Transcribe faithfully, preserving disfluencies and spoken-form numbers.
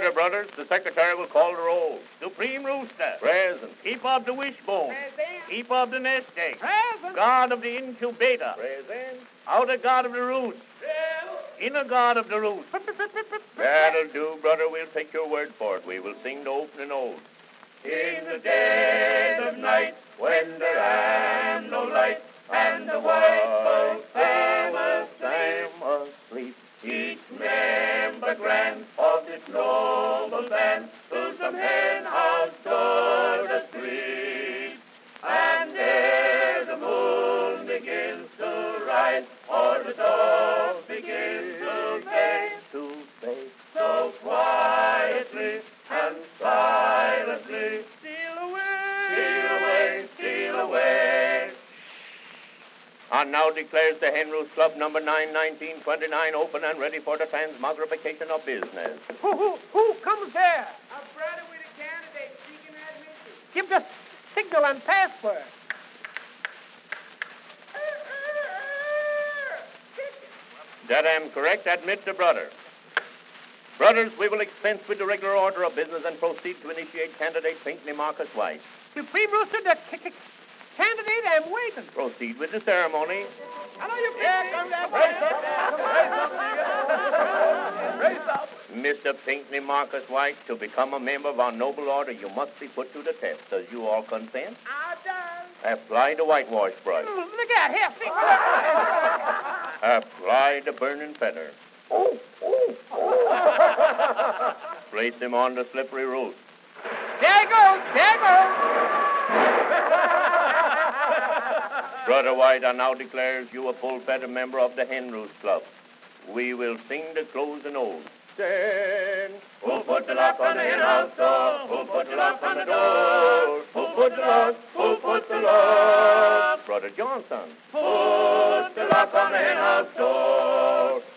Order, brothers. The secretary will call the roll. Supreme Rooster. Present. Keep of the wishbone. Present. Keep of the nest egg. Present. God of the incubator. Present. Outer God of the roost. Inner God of the roost. That'll do, brother. We'll take your word for it. We will sing the opening ode. In the dead of night, when there am no light, and the white folks am asleep, each member grand of this noble band to some hen house door does creep, and there the moon begins to rise, or the dove begins to say, to say, so quietly and silently, steal away, steal away, steal away. And now declares the Hen Roost Club number nine, nineteen twenty-nine, open and ready for the transmogrification of business. Who, who, who comes there? A brother with a candidate seeking admission. Give the signal and password. That am correct. Admit the brother. Brothers, we will dispense with the regular order of business and proceed to initiate candidate Pinckney Marcus White. Supreme Rooster, the c- c- candidate, I'm waiting. Proceed with the ceremony. Hello, you Yeah, come down. Raise up. Raise up. Mister Pinckney Marcus White, to become a member of our noble order, you must be put to the test. Does you all consent? I done. Apply the whitewash brush. Look at here. See? Apply the burning feather. Oh, oh, oh. Place him on the slippery roof. There he goes. There he goes. Brother White, I now declares you a full-fed member of the Hen Roost Club. We will sing the closing ode. Stand. Who put the lock on the hen house door? Who put the lock on the door? Who put the lock? Who put the lock? Brother Johnson. Put the lock on the hen house door.